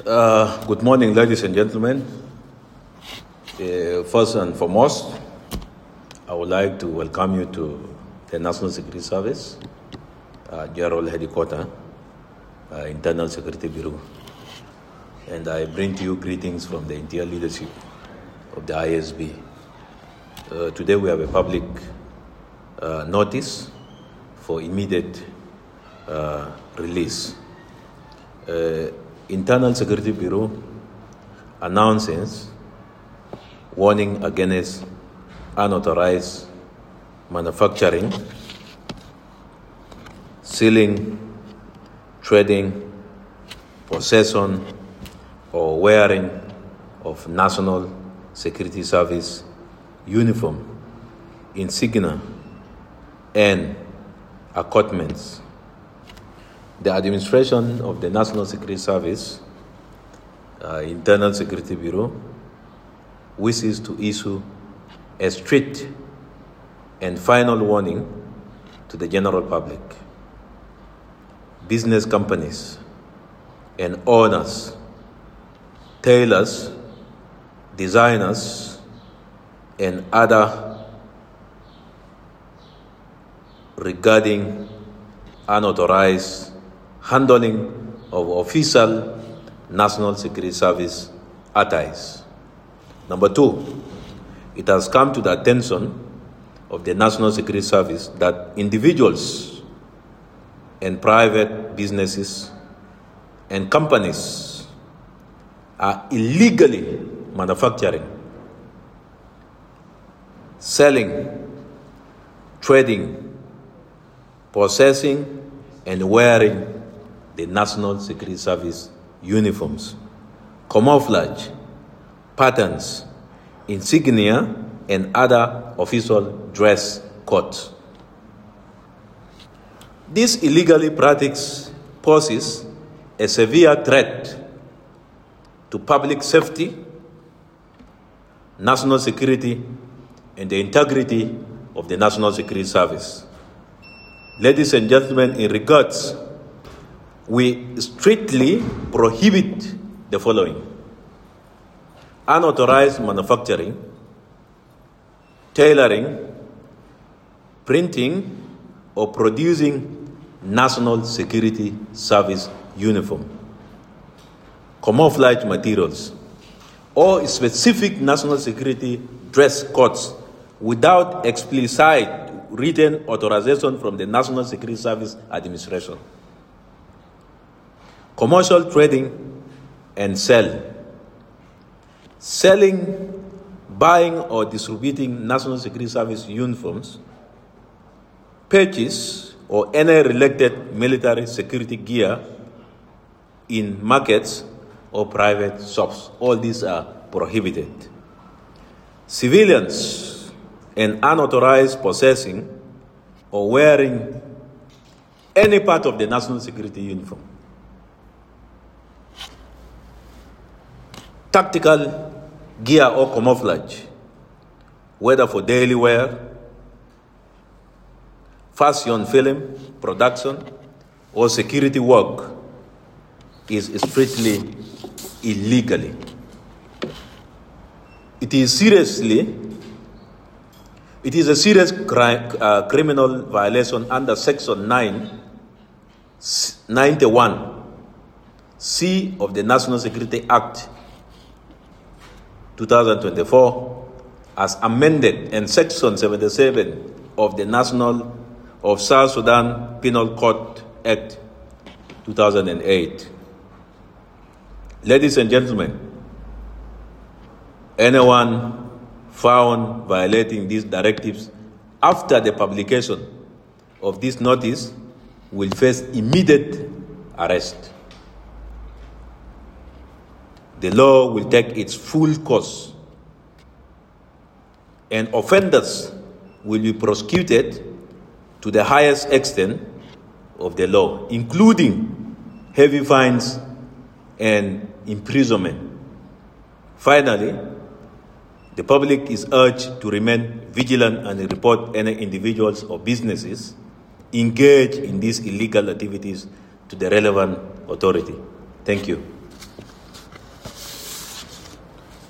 Good morning, ladies and gentlemen. First and foremost, I would like to welcome you to the National Security Service, General Headquarters, Internal Security Bureau. And I bring to you greetings from the entire leadership of the ISB. Today we have a public notice for immediate release. Internal Security Bureau announces warning against unauthorized manufacturing, selling, trading, possession, or wearing of National Security Service uniform, insignia, and accoutrements. The administration of the National Security Service, Internal Security Bureau, wishes to issue a strict and final warning to the general public, business companies, and owners, tailors, designers, and other regarding unauthorized handling of official National Security Service attires. Number two, it has come to the attention of the National Security Service that individuals and private businesses and companies are illegally manufacturing, selling, trading, possessing, and wearing the National Security Service uniforms, camouflage, patterns, insignia, and other official dress codes. This illegally practice poses a severe threat to public safety, national security, and the integrity of the National Security Service. Ladies and gentlemen, in regards, we strictly prohibit the following: unauthorized manufacturing, tailoring, printing, or producing National Security Service uniform, camouflage materials, or specific national security dress codes without explicit written authorization from the National Security Service Administration. Commercial trading and selling, buying or distributing National Security Service uniforms, purchase or any related military security gear in markets or private shops. All these are prohibited. Civilians and unauthorized possessing or wearing any part of the national security uniform, tactical gear or camouflage, whether for daily wear, fashion film production, or security work, is strictly illegally. It is a serious criminal violation under Section 991 C of the National Security Act 2024 as amended, and Section 77 of the South Sudan Penal Code Act 2008. Ladies and gentlemen, anyone found violating these directives after the publication of this notice will face immediate arrest. The law will take its full course, and offenders will be prosecuted to the highest extent of the law, including heavy fines and imprisonment. Finally, the public is urged to remain vigilant and report any individuals or businesses engaged in these illegal activities to the relevant authority. Thank you.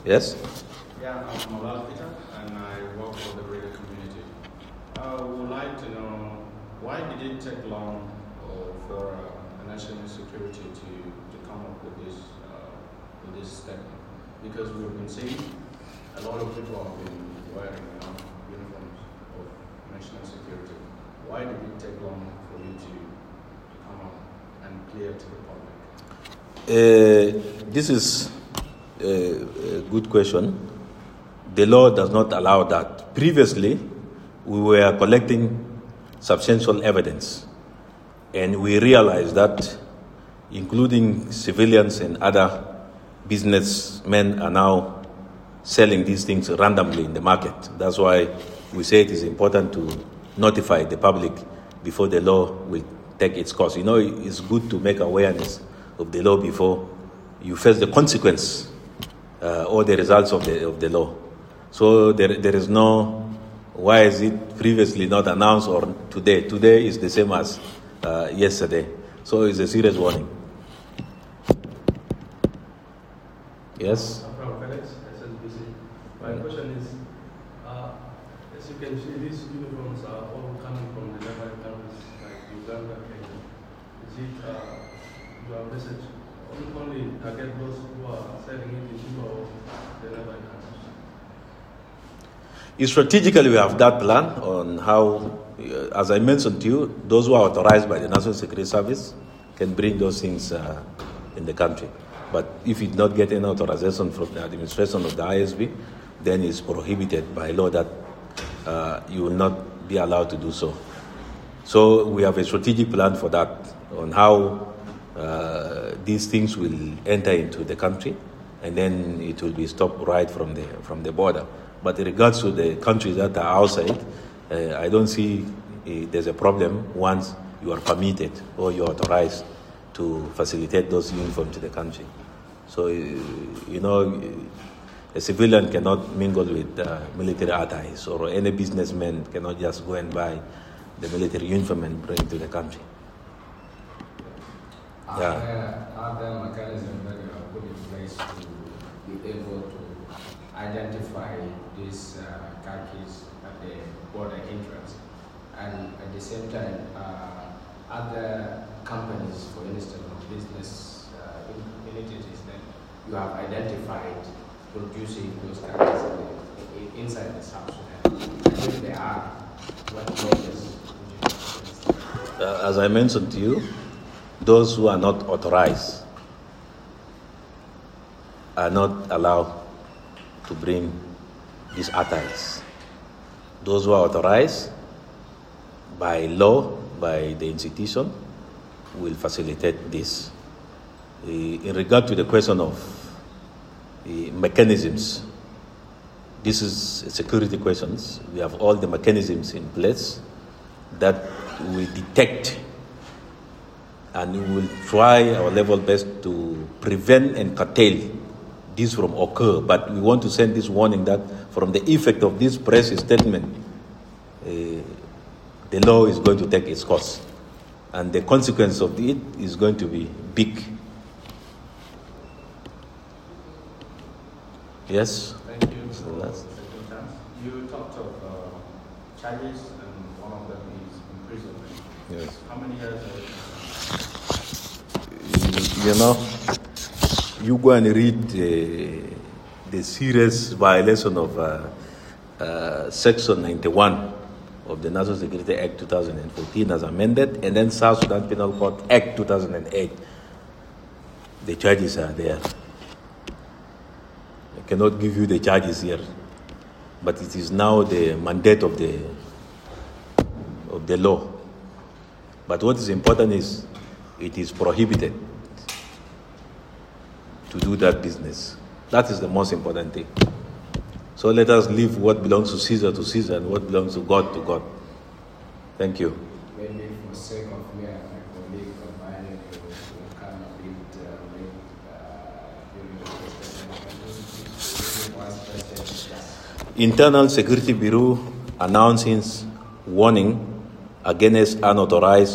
Yes? Yeah, I'm Malal Peter, and I work for the greater community. I would like to know, why did it take long for national security to come up with this statement? Because we've been seeing a lot of people have been wearing uniforms of national security. Why did it take long for you to come up and clear to the public? This is a good question. The law does not allow that. Previously, we were collecting substantial evidence, and we realized that including civilians and other businessmen are now selling these things randomly in the market. That's why we say it is important to notify the public before the law will take its course. It's good to make awareness of the law before you face the consequence or the results of the law. So there is no, why is it previously not announced or today? Today is the same as yesterday. So it's a serious warning. Yes? I'm from Felix, SSBC. My question is, as you can see, these uniforms are all coming from the neighboring countries like Uganda, Kenya. Is it your message only target those who are selling it in Juba or the neighboring countries? Strategically, we have that plan on how, as I mentioned to you, those who are authorized by the National Security Service can bring those things in the country. But if you do not get any authorization from the administration of the ISB, then it's prohibited by law that you will not be allowed to do so. So we have a strategic plan for that, on how these things will enter into the country, and then it will be stopped right from the border. But in regards to the countries that are outside, I don't see there's a problem once you are permitted or you are authorized to facilitate those uniforms to the country. So, a civilian cannot mingle with military attires, or any businessman cannot just go and buy the military uniform and bring it to the country. Are there mechanisms that you have put in place to be able to identify these khakis at the border entrance? And at the same time, other companies, for instance, or business entities that you have identified producing those khakis inside the South Sudan? If they are, what measures? As I mentioned to you, those who are not authorized are not allowed to bring these attires. Those who are authorized by law, by the institution, will facilitate this. In regard to the question of mechanisms, this is a security question. We have all the mechanisms in place that we detect, and we will try our level best to prevent and curtail this from occur. But we want to send this warning that from the effect of this press statement, the law is going to take its course, and the consequence of it is going to be big. Yes? Thank you for the second chance. You talked of charges, and one of them is imprisonment. Yes. How many years? You go and read the serious violation of Section 91 of the National Security Act 2014 as amended, and then South Sudan Penal Code Act 2008. The charges are there. I cannot give you the charges here, but it is now the mandate of the law. But what is important is it is prohibited to do that business. That is the most important thing. So let us leave what belongs to Caesar and what belongs to God. Thank you. Maybe for sake of me and my colleague combining, you will come a bit late during the presentation. Internal Security Bureau announcing warning against unauthorized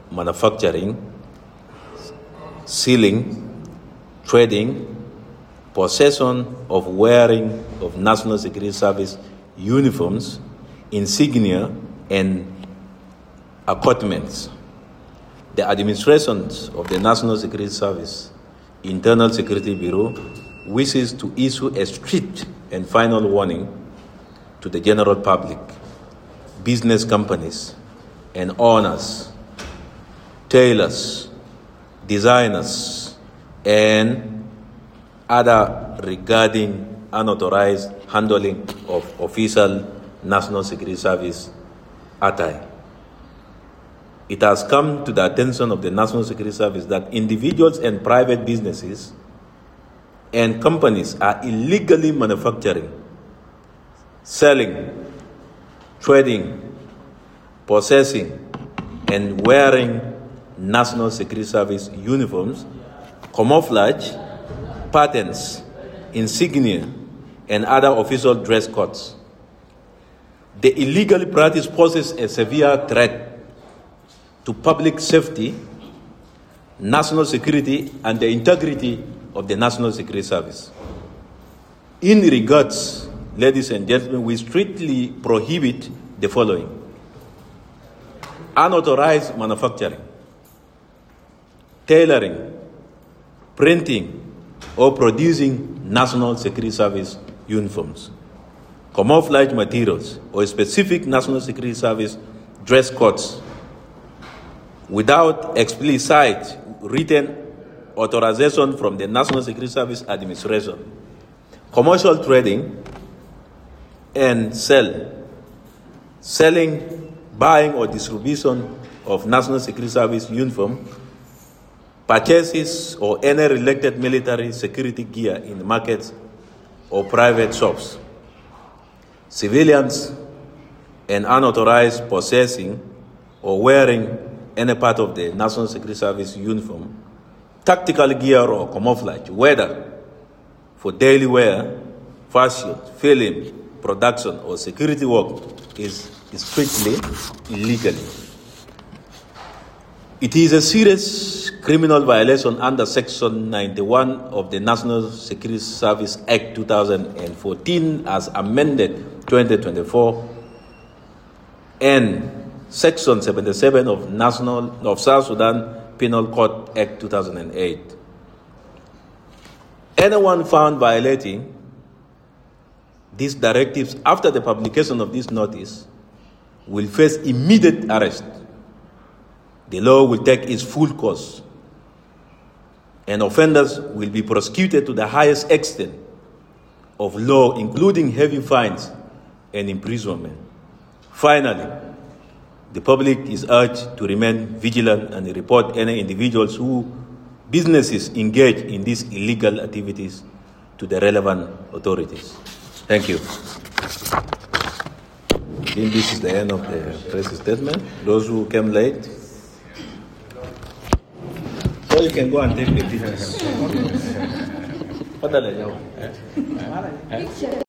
manufacturing, selling, trading, possession of wearing of National Security Service uniforms, insignia, and accoutrements. The administrations of the National Security Service Internal Security Bureau wishes to issue a strict and final warning to the general public, business companies, and owners, tailors, designers, and other regarding unauthorized handling of official National Security Service attire. It has come to the attention of the National Security Service that individuals and private businesses and companies are illegally manufacturing, selling, trading, possessing, and wearing National Security Service uniforms, camouflage, patents, insignia, and other official dress codes. The illegal practice poses a severe threat to public safety, national security, and the integrity of the National Security Service. In regards, ladies and gentlemen, we strictly prohibit the following: unauthorized manufacturing, tailoring, printing, or producing National Security Service uniforms, camouflage materials, or specific National Security Service dress codes without explicit written authorization from the National Security Service Administration, commercial trading and selling, buying, or distribution of National Security Service uniform, purchases or any related military security gear in markets or private shops, civilians and unauthorized possessing or wearing any part of the National Security Service uniform, tactical gear or camouflage, whether for daily wear, fashion, film, production, or security work, is strictly illegal. It is a serious criminal violation under Section 91 of the National Security Service Act 2014 as amended 2024 and Section 77 of South Sudan Penal Code Act 2008. Anyone found violating these directives after the publication of this notice will face immediate arrest. The law will take its full course, and offenders will be prosecuted to the highest extent of law, including heavy fines and imprisonment. Finally, the public is urged to remain vigilant and report any individuals who businesses engage in these illegal activities to the relevant authorities. Thank you. I think this is the end of the press statement. Those who came late, so you can go and take the pictures.